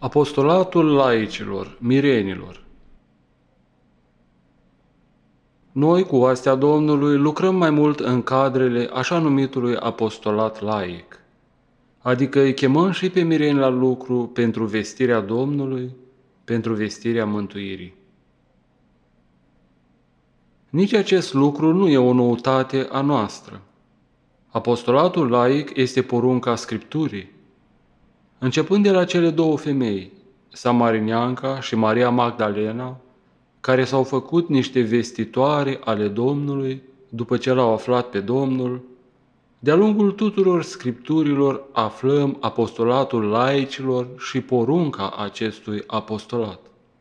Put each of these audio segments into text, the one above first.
Apostolatul laicilor, mirenilor. Noi, cu oastea Domnului, lucrăm mai mult în cadrele așa numitului apostolat laic, adică îi chemăm și pe mireni la lucru pentru vestirea Domnului, pentru vestirea mântuirii. Nici acest lucru nu e o noutate a noastră. Apostolatul laic este porunca Scripturii. Începând de la cele două femei, Samarineanca și Maria Magdalena, care s-au făcut niște vestitoare ale Domnului după ce l-au aflat pe Domnul, de-a lungul tuturor scripturilor aflăm apostolatul laicilor și porunca acestui apostolat.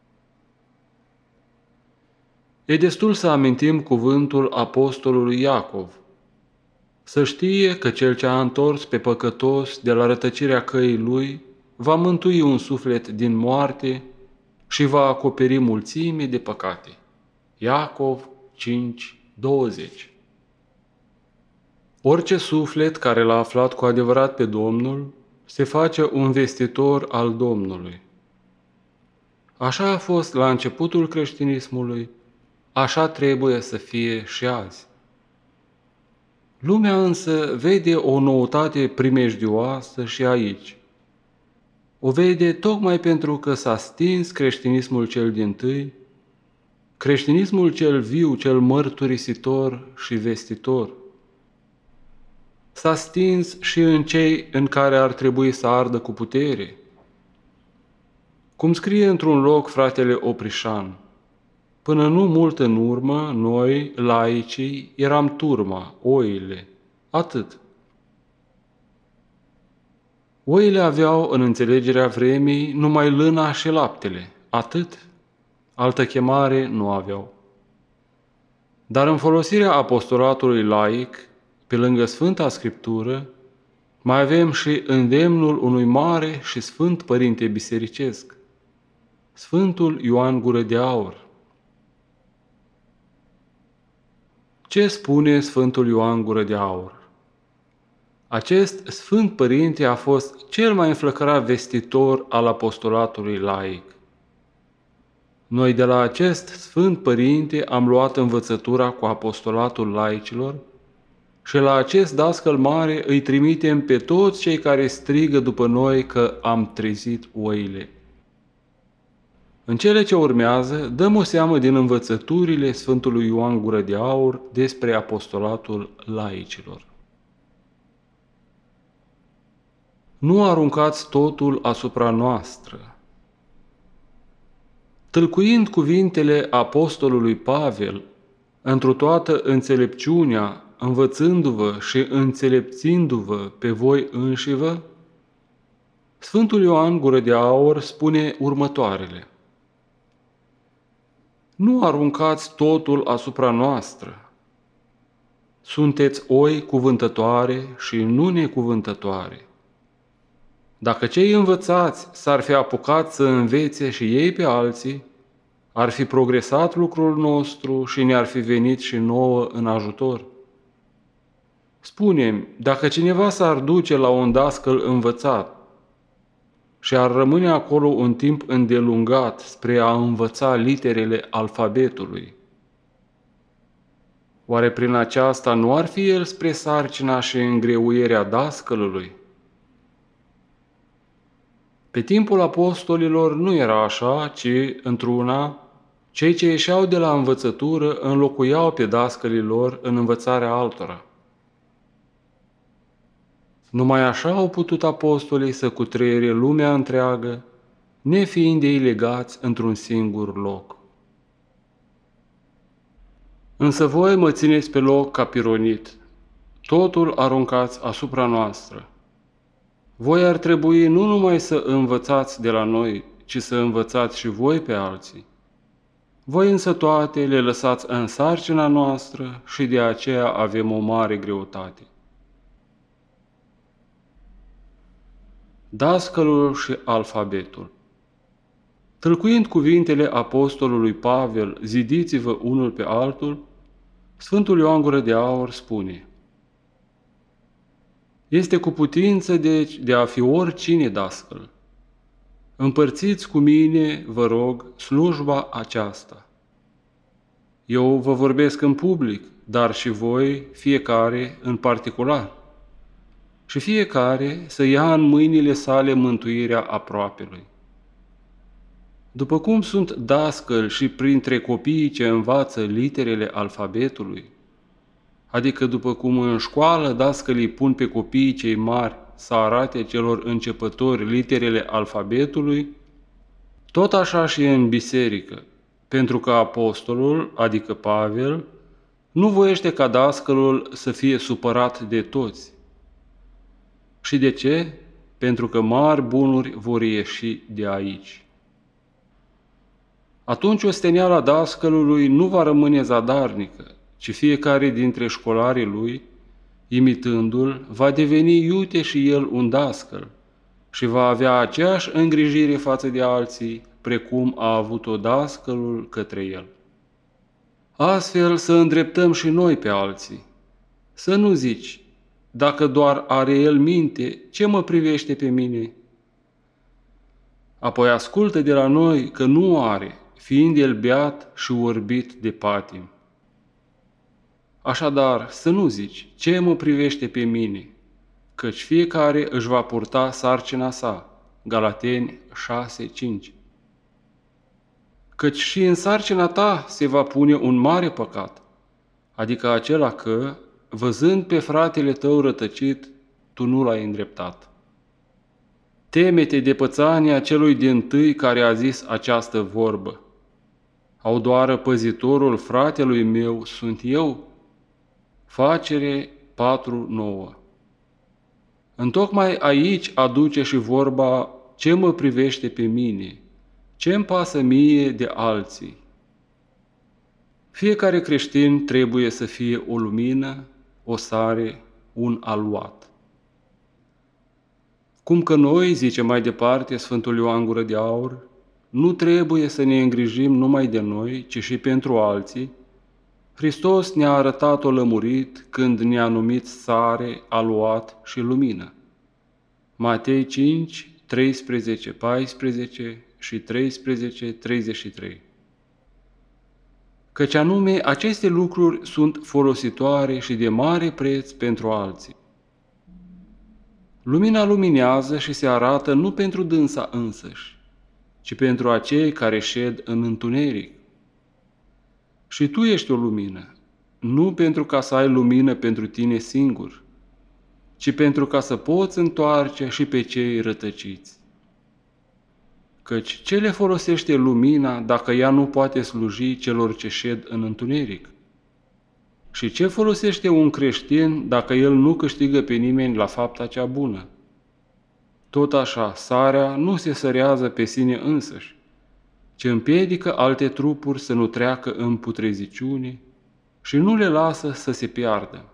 E destul să amintim cuvântul apostolului Iacov. Să știe că cel ce a întors pe păcătos de la rătăcirea căii lui va mântui un suflet din moarte și va acoperi mulțime de păcate. Iacov 5:20. Orice suflet care l-a aflat cu adevărat pe Domnul se face un vestitor al Domnului. Așa a fost la începutul creștinismului, așa trebuie să fie și azi. Lumea însă vede o noutate primejdioasă și aici. O vede tocmai pentru că s-a stins creștinismul cel dintâi, creștinismul cel viu, cel mărturisitor și vestitor. S-a stins și în cei în care ar trebui să ardă cu putere. Cum scrie într-un loc fratele Oprișan, până nu mult în urmă, noi, laicii, eram turma, oile, atât. Oile aveau, în înțelegerea vremii, numai lâna și laptele, atât. Altă chemare nu aveau. Dar în folosirea apostolatului laic, pe lângă Sfânta Scriptură, mai avem și îndemnul unui mare și sfânt părinte bisericesc, Sfântul Ioan Gură de Aur. Ce spune Sfântul Ioan Gură de Aur? Acest sfânt părinte a fost cel mai înflăcărat vestitor al apostolatului laic. Noi de la acest sfânt părinte am luat învățătura cu apostolatul laicilor și la acest dascăl mare îi trimitem pe toți cei care strigă după noi că am trezit oile. În cele ce urmează, dăm o seamă din învățăturile Sfântului Ioan Gură de Aur despre apostolatul laicilor. Nu aruncați totul asupra noastră. Tâlcuind cuvintele apostolului Pavel, întru toată înțelepciunea, învățându-vă și înțelepțindu-vă pe voi înșivă, Sfântul Ioan Gură de Aur spune următoarele. Nu aruncați totul asupra noastră. Sunteți oi cuvântătoare și nu necuvântătoare. Dacă cei învățați s-ar fi apucat să învețe și ei pe alții, ar fi progresat lucrul nostru și ne-ar fi venit și nouă în ajutor. Spune-mi, dacă cineva s-ar duce la un dascăl învățat și ar rămâne acolo un timp îndelungat spre a învăța literele alfabetului, oare prin aceasta nu ar fi el spre sarcina și îngreuierea dascălului? Pe timpul apostolilor nu era așa, ci, într-una, cei ce ieșeau de la învățătură înlocuiau pe dascălii lor în învățarea altora. Numai așa au putut apostolii să cutreiere lumea întreagă, nefiind ei legați într-un singur loc. Însă voi mă țineți pe loc ca pironit, totul aruncați asupra noastră. Voi ar trebui nu numai să învățați de la noi, ci să învățați și voi pe alții. Voi însă toate le lăsați în sarcina noastră și de aceea avem o mare greutate. Dascălul și alfabetul. Tâlcuind cuvintele apostolului Pavel, zidiți-vă unul pe altul, Sfântul Ioan Gură de Aur spune: este cu putință, deci, de a fi oricine dascăl. Împărțiți cu mine, vă rog, slujba aceasta. Eu vă vorbesc în public, dar și voi, fiecare în particular. Și fiecare să ia în mâinile sale mântuirea aproapelui. După cum sunt dascăli și printre copiii ce învață literele alfabetului, adică după cum în școală dascălii pun pe copiii cei mari să arate celor începători literele alfabetului, tot așa și în biserică, pentru că apostolul, adică Pavel, nu voiește ca dascălul să fie supărat de toți. Și de ce? Pentru că mari bunuri vor ieși de aici. Atunci osteniala dascălului nu va rămâne zadarnică, ci fiecare dintre școlarii lui, imitându-l, va deveni iute și el un dascăl și va avea aceeași îngrijire față de alții, precum a avut-o dascălul către el. Astfel să îndreptăm și noi pe alții. Să nu zici, dacă doar are el minte, ce mă privește pe mine? Apoi ascultă de la noi că nu are, fiind el beat și orbit de patim. Așadar, să nu zici, ce mă privește pe mine, căci fiecare își va purta sarcina sa. Galateni 6:5. Căci și în sarcina ta se va pune un mare păcat, adică acela că, văzând pe fratele tău rătăcit, tu nu l-ai îndreptat. Teme-te de pățania celui dintâi care a zis această vorbă. Au doar păzitorul fratelui meu sunt eu? Facere 4:9. Întocmai aici aduce și vorba ce mă privește pe mine, ce-mi pasă mie de alții. Fiecare creștin trebuie să fie o lumină, o sare, un aluat. Cum că noi, zice mai departe Sfântul Ioan Gură de Aur, nu trebuie să ne îngrijim numai de noi, ci și pentru alții, Hristos ne-a arătat-o lămurit când ne-a numit sare, aluat și lumină. Matei 5, 13, 14 și 13, 33. Căci anume aceste lucruri sunt folositoare și de mare preț pentru alții. Lumina luminează și se arată nu pentru dânsa însăși, ci pentru acei care șed în întuneric. Și tu ești o lumină, nu pentru ca să ai lumină pentru tine singur, ci pentru ca să poți întoarce și pe cei rătăciți. Căci ce le folosește lumina dacă ea nu poate sluji celor ce șed în întuneric? Și ce folosește un creștin dacă el nu câștigă pe nimeni la fapta cea bună? Tot așa, sarea nu se sărează pe sine însăși, ci împiedică alte trupuri să nu treacă în putreziciune și nu le lasă să se piardă.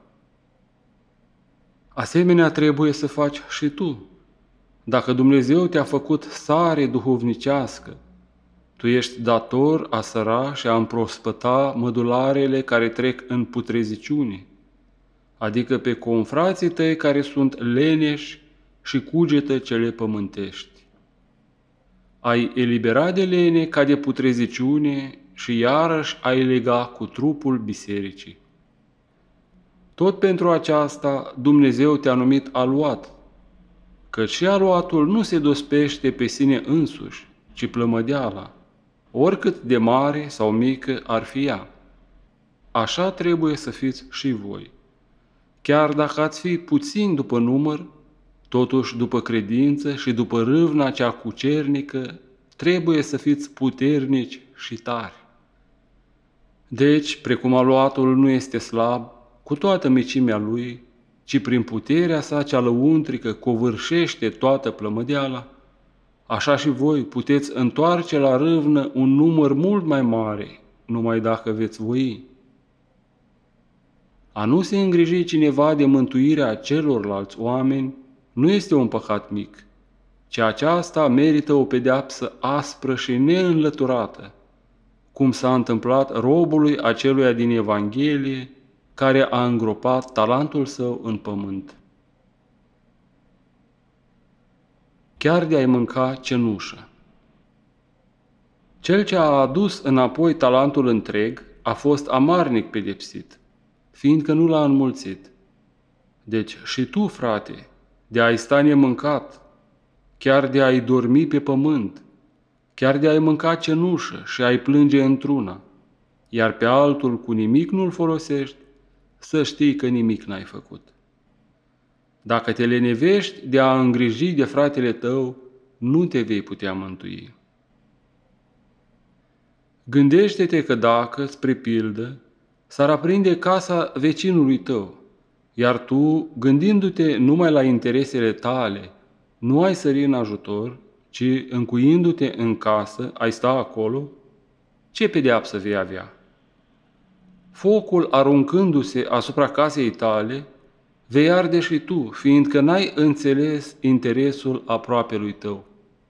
Asemenea trebuie să faci și tu. Dacă Dumnezeu te-a făcut sare duhovnicească, tu ești dator a săra și a împrospăta mădularele care trec în putreziciune, adică pe confrații tăi care sunt leneși și cugetă cele pământești. Ai elibera de lene ca de putreziciune și iarăși ai lega cu trupul bisericii. Tot pentru aceasta Dumnezeu te-a numit aluat, căci și aluatul nu se dospește pe sine însuși, ci plămădeala, oricât de mare sau mică ar fi ea. Așa trebuie să fiți și voi. Chiar dacă ați fi puțin după număr, totuși după credință și după râvna cea cucernică, trebuie să fiți puternici și tari. Deci, precum aluatul nu este slab, cu toată micimea lui, ci prin puterea sa cea lăuntrică covârșește toată plămădeala, așa și voi puteți întoarce la râvnă un număr mult mai mare, numai dacă veți voi. A nu se îngriji cineva de mântuirea celorlalți oameni nu este un păcat mic, ci aceasta merită o pedeapsă aspră și neînlăturată, cum s-a întâmplat robului aceluia din Evanghelie, care a îngropat talentul său în pământ. Chiar de a-i mânca cenușă. Cel ce a adus înapoi talentul întreg a fost amarnic pedepsit, fiindcă nu l-a înmulțit. Deci și tu, frate, de a-i sta nemâncat, chiar de a-i dormi pe pământ, chiar de a-i mânca cenușă și a-i plânge într-una, iar pe altul cu nimic nu-l folosești, să știi că nimic n-ai făcut. Dacă te lenevești de a îngriji de fratele tău, nu te vei putea mântui. Gândește-te că dacă, spre pildă, s-ar aprinde casa vecinului tău, iar tu, gândindu-te numai la interesele tale, nu ai sări în ajutor, ci, încuindu-te în casă, ai sta acolo, ce pedeapsă vei avea? Focul aruncându-se asupra casei tale, vei arde și tu, fiindcă n-ai înțeles interesul aproapelui tău.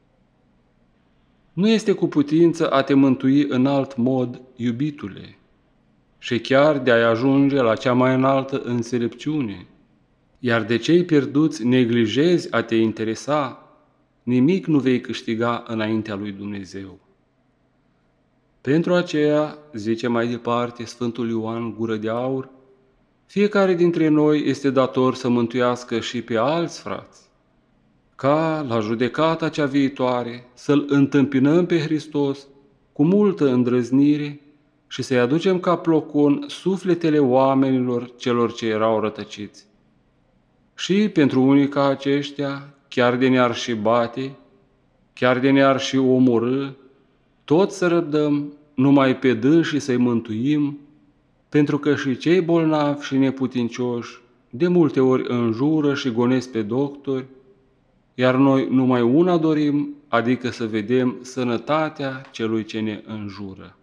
Nu este cu putință a te mântui în alt mod, iubitule, și chiar de a-i ajunge la cea mai înaltă înțelepciune, iar de cei pierduți neglijezi a te interesa, nimic nu vei câștiga înaintea lui Dumnezeu. Pentru aceea, zice mai departe Sfântul Ioan Gură de Aur, fiecare dintre noi este dator să mântuiască și pe alți frați, ca la judecata cea viitoare să-L întâmpinăm pe Hristos cu multă îndrăznire și să-i aducem ca plocon sufletele oamenilor celor ce erau rătăciți. Și pentru unii ca aceștia, chiar de ne-ar și bate, chiar de ne-ar și omorâ, tot să răbdăm numai pe dânsii să-i mântuim, pentru că și cei bolnavi și neputincioși de multe ori înjură și gonesc pe doctori, iar noi numai una dorim, adică să vedem sănătatea celui ce ne înjură.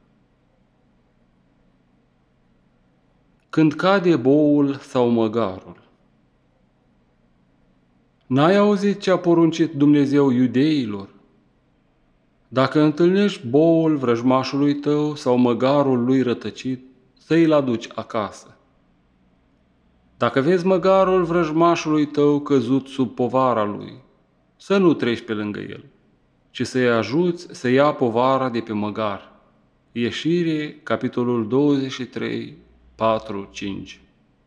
Când cade boul sau măgarul. N-ai auzit ce a poruncit Dumnezeu iudeilor? Dacă întâlnești boul vrăjmașului tău sau măgarul lui rătăcit, să îl aduci acasă. Dacă vezi măgarul vrăjmașului tău căzut sub povara lui, să nu treci pe lângă el, ci să-i ajuți să ia povara de pe măgar. Ieșire, capitolul 23, 4-5.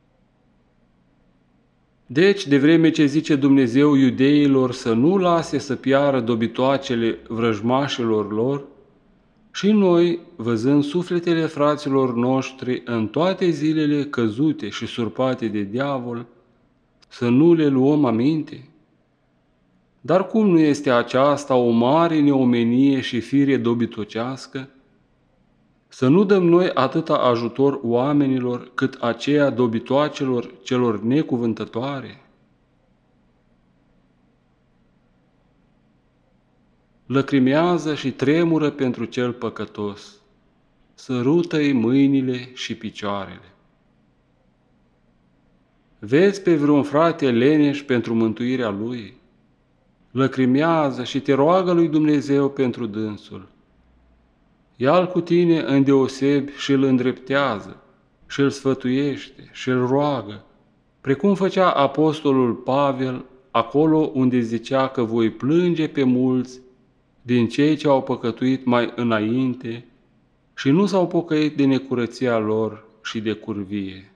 Deci, de vreme ce zice Dumnezeu iudeilor să nu lase să piară dobitoacele vrăjmașilor lor, și noi, văzând sufletele fraților noștri în toate zilele căzute și surpate de diavol, să nu le luăm aminte? Dar cum nu este aceasta o mare neomenie și fire dobitocească? Să nu dăm noi atâta ajutor oamenilor cât aceea dobitoacelor celor necuvântătoare? Lăcrimează și tremură pentru cel păcătos, sărută-i mâinile și picioarele. Vezi pe vreun frate leneș pentru mântuirea lui? Lăcrimează și te roagă lui Dumnezeu pentru dânsul. Ia-l cu tine îndeosebi și îl îndreptează, și îl sfătuiește, și îl roagă, precum făcea apostolul Pavel acolo unde zicea că voi plânge pe mulți din cei ce au păcătuit mai înainte și nu s-au pocăit de necurăția lor și de curvie.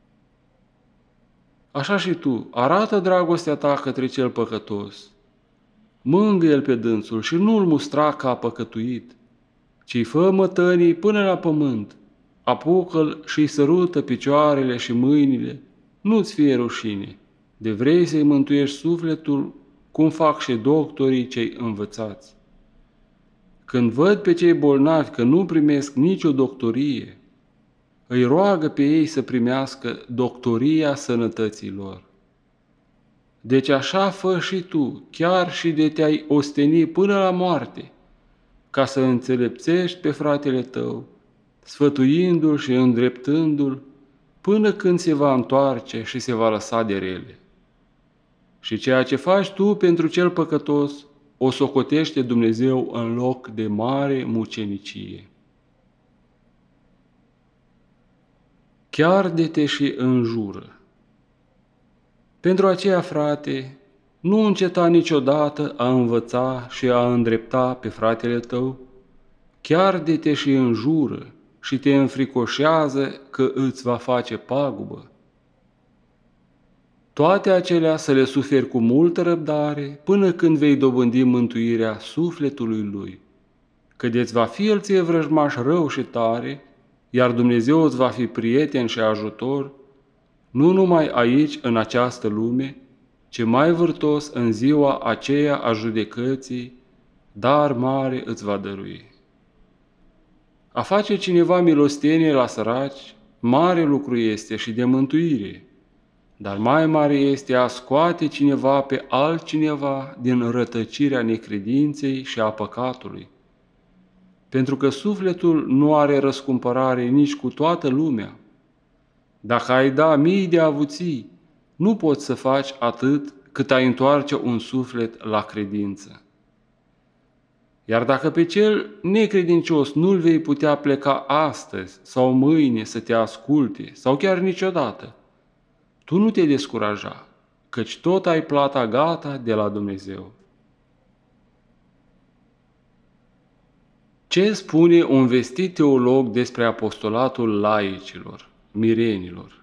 Așa și tu, arată dragostea ta către cel păcătos. Mângâie-l pe dânsul și nu-l mustra ca păcătuit, ci fă mătănii până la pământ, apucă-l și-i sărută picioarele și mâinile, nu-ți fie rușine, de vrei să-i mântuiești sufletul, cum fac și doctorii cei învățați. Când văd pe cei bolnavi că nu primesc nicio doctorie, îi roagă pe ei să primească doctoria sănătății lor. Deci așa fă și tu, chiar și de te-ai osteni până la moarte, ca să înțelepțești pe fratele tău, sfătuindu-l și îndreptându-l, până când se va întoarce și se va lăsa de rele. Și ceea ce faci tu pentru cel păcătos, o socotește Dumnezeu în loc de mare mucenicie. Chiar de te și înjură. Pentru aceea, frate, nu înceta niciodată a învăța și a îndrepta pe fratele tău, chiar de te și înjură și te înfricoșează că îți va face pagubă. Toate acelea să le suferi cu multă răbdare până când vei dobândi mântuirea sufletului lui. Că de-ți va fi el ție vrăjmaș rău și tare, iar Dumnezeu îți va fi prieten și ajutor, nu numai aici, în această lume, ci mai vârtos în ziua aceea a judecății, dar mare îți va dărui. A face cineva milostenie la săraci, mare lucru este și de mântuire, dar mai mare este a scoate cineva pe altcineva din rătăcirea necredinței și a păcatului. Pentru că sufletul nu are răscumpărare nici cu toată lumea. Dacă ai da mii de avuții, nu poți să faci atât cât ai întoarce un suflet la credință. Iar dacă pe cel necredincios nu-l vei putea pleca astăzi sau mâine să te asculte, sau chiar niciodată, tu nu te descuraja, căci tot ai plata gata de la Dumnezeu. Ce spune un vestit teolog despre apostolatul laicilor, mirenilor?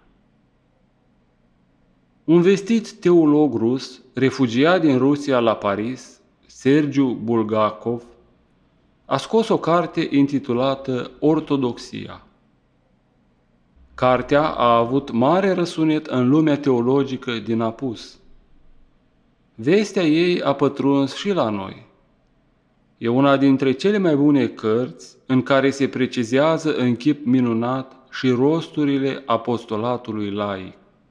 Un vestit teolog rus, refugiat din Rusia la Paris, Sergiu Bulgakov, a scos o carte intitulată Ortodoxia. Cartea a avut mare răsunet în lumea teologică din apus. Vestea ei a pătruns și la noi. E una dintre cele mai bune cărți în care se precizează în chip minunat și rosturile apostolatului laic.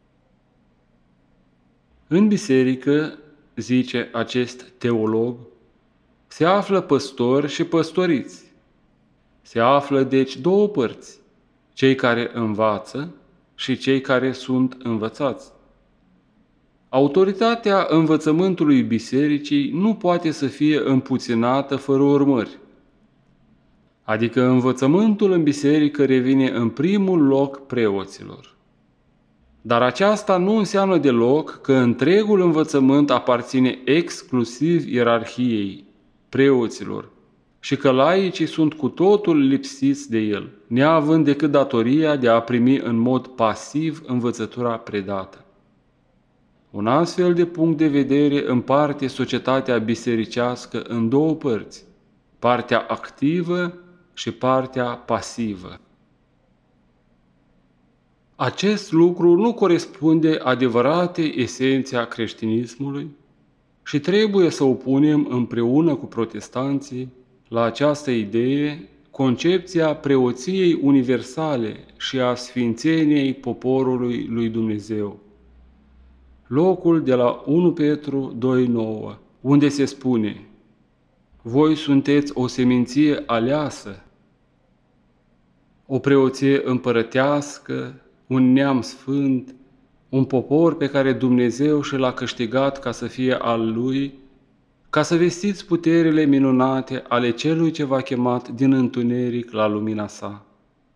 În biserică, zice acest teolog, se află păstori și păstoriți. Se află deci două părți, cei care învață și cei care sunt învățați. Autoritatea învățământului bisericii nu poate să fie împuținată fără urmări. Adică învățământul în biserică revine în primul loc preoților. Dar aceasta nu înseamnă deloc că întregul învățământ aparține exclusiv ierarhiei, preoților, și că laicii sunt cu totul lipsiți de el, neavând decât datoria de a primi în mod pasiv învățătura predată. Un astfel de punct de vedere împarte societatea bisericească în două părți, partea activă și partea pasivă. Acest lucru nu corespunde adevăratei esenței a creștinismului și trebuie să opunem împreună cu protestanții la această idee concepția preoției universale și a sfințeniei poporului lui Dumnezeu. Locul de la 1 Petru 2,9, unde se spune: voi sunteți o seminție aleasă, o preoție împărătească, un neam sfânt, un popor pe care Dumnezeu și l-a câștigat ca să fie al Lui, ca să vestiți puterile minunate ale Celui ce v-a chemat din întuneric la lumina Sa.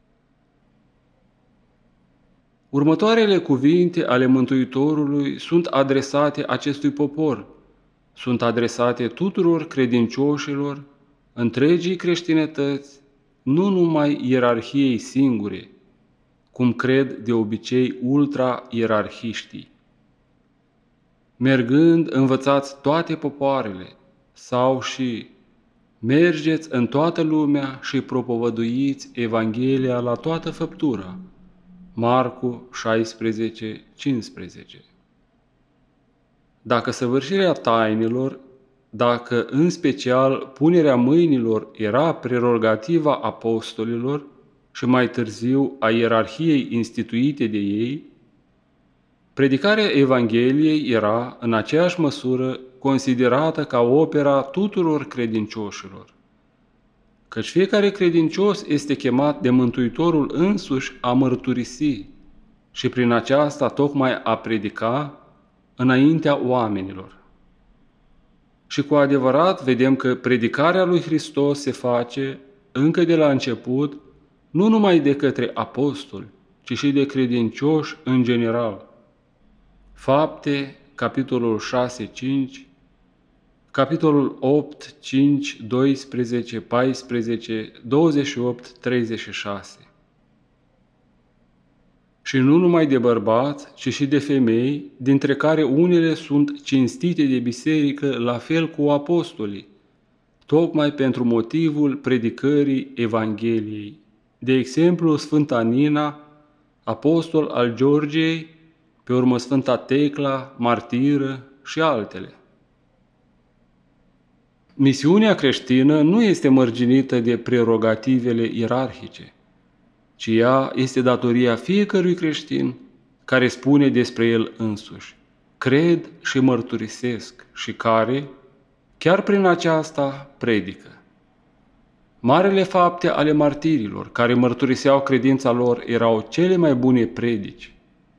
Următoarele cuvinte ale Mântuitorului sunt adresate acestui popor, sunt adresate tuturor credincioșilor, întregii creștinătăți, nu numai ierarhiei singure, cum cred de obicei ultra-ierarhiștii. Mergând, învățați toate popoarele, sau și mergeți în toată lumea și propovăduiți Evanghelia la toată făptura. Marcu 16:15. Dacă săvârșirea tainelor, dacă în special punerea mâinilor era prerogativa apostolilor și mai târziu a ierarhiei instituite de ei, predicarea Evangheliei era, în aceeași măsură, considerată ca opera tuturor credincioșilor. Căci fiecare credincios este chemat de Mântuitorul însuși a mărturisi și prin aceasta tocmai a predica înaintea oamenilor. Și cu adevărat vedem că predicarea lui Hristos se face încă de la început nu numai de către apostoli, ci și de credincioși în general. Fapte, capitolul 6-5, capitolul 8, 5, 12, 14, 28, 36. Și nu numai de bărbați, ci și de femei, dintre care unele sunt cinstite de biserică, la fel cu apostolii, tocmai pentru motivul predicării Evangheliei. De exemplu, Sfânta Nina, apostol al Georgiei, pe urmă Sfânta Tecla, martiră și altele. Misiunea creștină nu este mărginită de prerogativele ierarhice, ci ea este datoria fiecărui creștin care spune despre el însuși: cred și mărturisesc, și care, chiar prin aceasta, predică. Marele fapte ale martirilor care mărturiseau credința lor erau cele mai bune predici.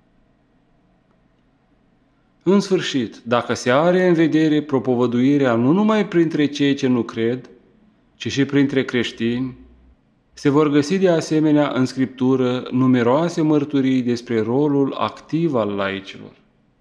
În sfârșit, dacă se are în vedere propovăduirea nu numai printre cei ce nu cred, ci și printre creștini, se vor găsi de asemenea în Scriptură numeroase mărturii despre rolul activ al laicilor.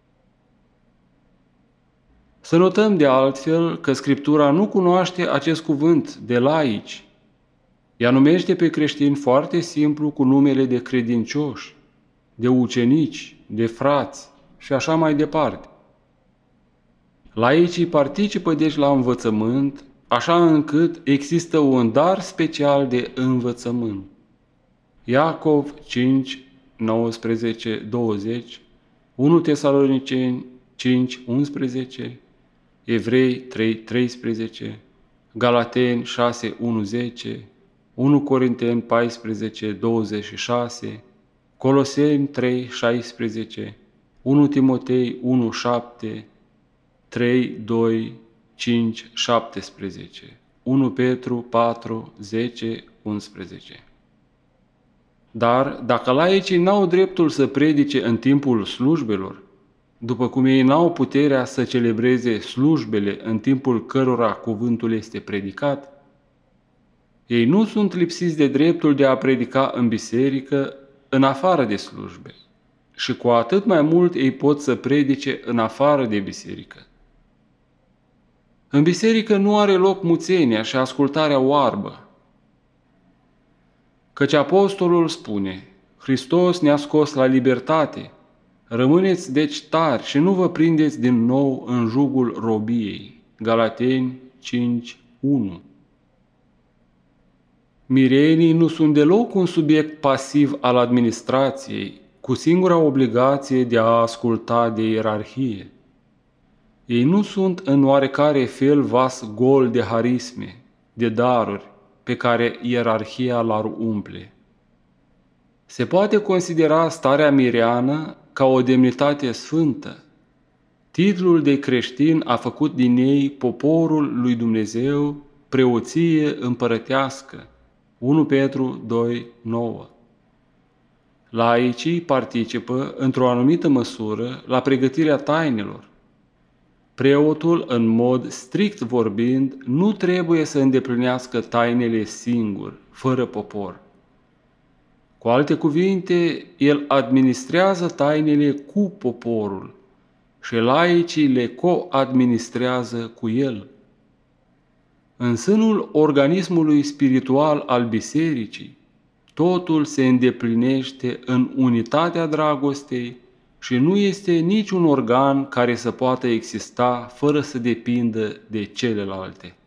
Să notăm de altfel că Scriptura nu cunoaște acest cuvânt de laici. Ea numește pe creștini foarte simplu cu numele de credincioși, de ucenici, de frați și așa mai departe. Laicii participă deci la învățământ, așa încât există un dar special de învățământ. Iacov 5, 19, 20, 1 Tesaloniceni 5, 11, Evrei 3, 13, Galateni 6, 1, 10, 1 Corinteni 14, 26, Coloseni 3, 16, 1 Timotei 1, 7, 3, 2, 5, 17, 1 Petru 4, 10, 11. Dar dacă laicii n-au dreptul să predice în timpul slujbelor, după cum ei n-au puterea să celebreze slujbele în timpul cărora cuvântul este predicat, ei nu sunt lipsiți de dreptul de a predica în biserică în afară de slujbe, și cu atât mai mult ei pot să predice în afară de biserică. În biserică nu are loc muțenia și ascultarea oarbă, căci apostolul spune: Hristos ne-a scos la libertate, rămâneți deci tari și nu vă prindeți din nou în jugul robiei. Galateni 5, 1. Mirenii nu sunt deloc un subiect pasiv al administrației, cu singura obligație de a asculta de ierarhie. Ei nu sunt în oarecare fel vas gol de harisme, de daruri, pe care ierarhia l-ar umple. Se poate considera starea mireană ca o demnitate sfântă. Titlul de creștin a făcut din ei poporul lui Dumnezeu, preoție împărătească. 1 Petru 2, 9. Laicii participă, într-o anumită măsură, la pregătirea tainelor. Preotul, în mod strict vorbind, nu trebuie să îndeplinească tainele singur, fără popor. Cu alte cuvinte, el administrează tainele cu poporul și laicii le co-administrează cu el. În sânul organismului spiritual al bisericii, totul se îndeplinește în unitatea dragostei și nu este niciun organ care să poată exista fără să depindă de celelalte.